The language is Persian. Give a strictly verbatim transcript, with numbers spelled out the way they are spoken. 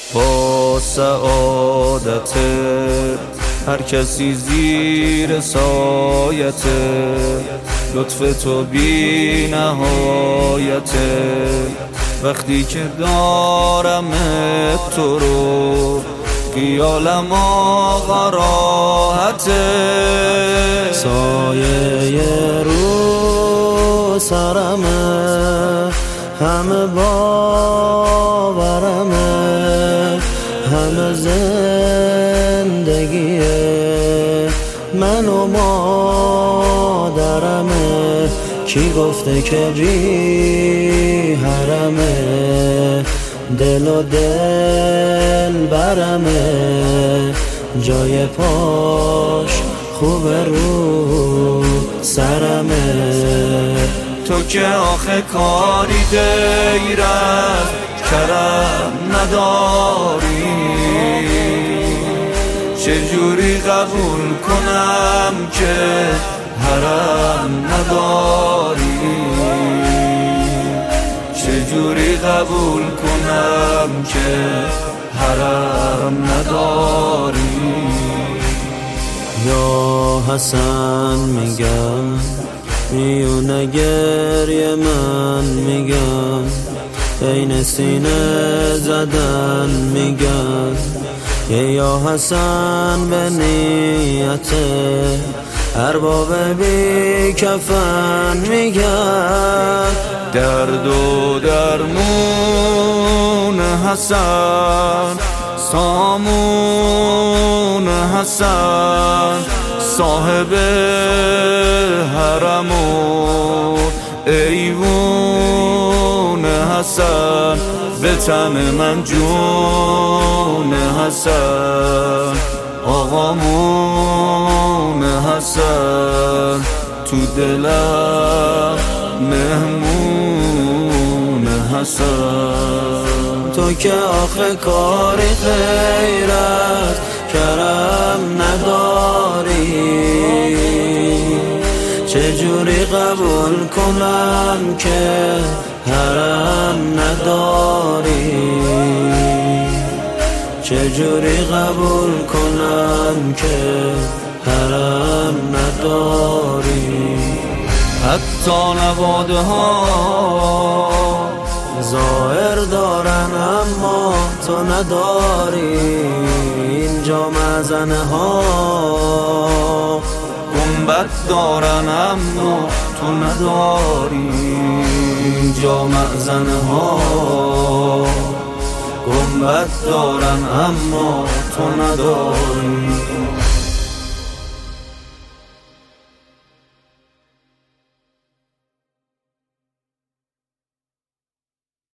با سعادت هر کسی زیر سایت لطف تو بی نهایت. وقتی که دارم تو رو خیالم آقا راحته. سایه رو سرمه همه باورمه، همه زندگیه من و مادرمه. کی گفته که بی حرمه، دل و دل برمه، جای پاش خوب رو سرمه. تو که آخه کاری غیر از کرم نداری، چجوری قبول کنم که حرم نداری، چجوری قبول کنم که حرم نداری. یا حسن میگم میونه گریه من میگم، بین سینه زدن میگم. یا حسن به نیته ارباب بی کفن میگم. درد و درمون حسن، سامون حسن، صاحب حرم و ایوون حسن، به تن من جون حسن، آقامون حسن، تو دلم مهمون حسن. تو که آخه کاری غیر از کرم نداری، چجوری قبول کنم که حرم نداری، چجوری قبول کنم که حرم نداری. حتی نواده ها ظاهر دارن اما تو نداری، اینجا مزنه ها گنبد دارن اما تو نداری، اینجا مزنه ها گنبد دارن اما تو نداری.